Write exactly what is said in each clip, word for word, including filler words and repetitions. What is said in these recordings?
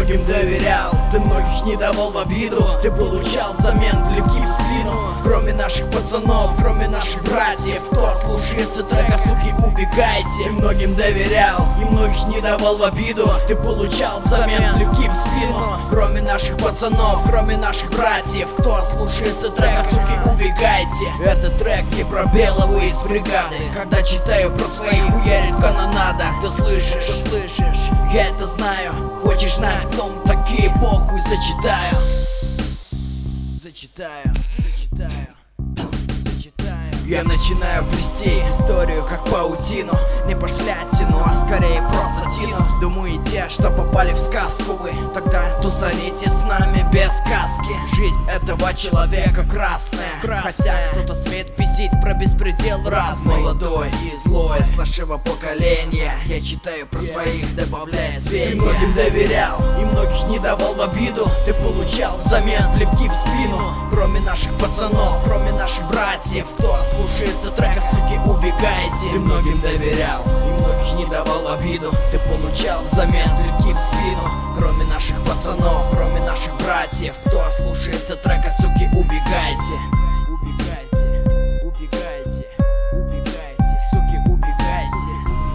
многим доверял, ты многих не давал в обиду. Ты получал взамен плевки в спину. Кроме наших пацанов, кроме наших братьев, кто слушается трека, суки, убегайте. Ты многим доверял и многих не давал в обиду. Ты получал взамен плевки в спину. Кроме наших пацанов, кроме наших братьев, кто слушается трека, суки, убегайте. Этот трек не про белого из бригады. Когда читаю про своих, хуярит канонада. Ты слышишь, ты слышишь, я это знаю. Хочешь знать, кто мы такие, похуй, зачитаю. Зачитаю, зачитаю, зачитаю. Я начинаю плести историю как паутину. Не пошлятину, а скорее просто тину. Думаете, что попали в сказку вы? Тогда тусаните с нами без сказки. Жизнь этого человека красная, красная. Хотя кто-то смеет пиздить про беспредел раз. Молодой и злой с нашего поколения. Я читаю про своих, добавляя звенья. Ты многим доверял и многих не давал в обиду. Ты получал взамен плевки в спину. Кроме наших пацанов, кроме наших братьев, кто слушается трека, суки, убегайте. Ты многим доверял и многих не давал в обиду. Ты получал взамен плевки в спину. Кроме наших пацанов, кроме наших братьев, кто слушается трека, суки, убегайте. Убегайте, убегайте, убегайте, суки, убегайте.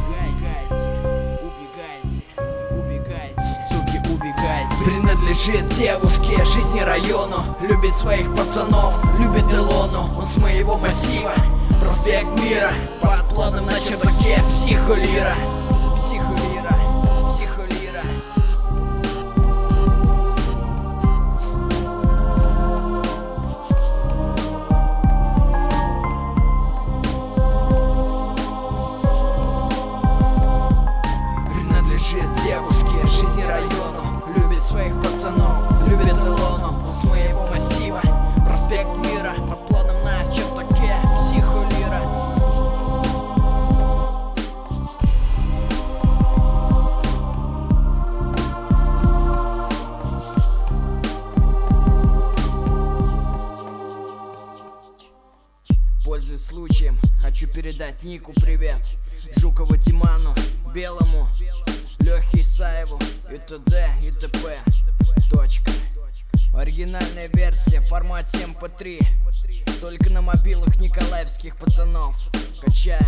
Убегайте, убегайте, убегайте, суки, убегайте. Принадлежит девушке, жизни району. Любит своих пацанов, любит Илону. Он с моего массива, проспект Мира. Под планом на чердаке психолира. Психолира, психолира. Принадлежит девушке, жизни району. Любит своих пацанов, любит Илону. Он с моего массива, проспект Мира. Под планом на чердаке психолира. Пользуясь случаем, хочу передать Нику привет. Жукову Диману, Белому, Лехе Исаеву и т.д. и т.п. Точка. Оригинальная версия в формате эм пэ три. Только на мобилах николаевских пацанов. Качаю.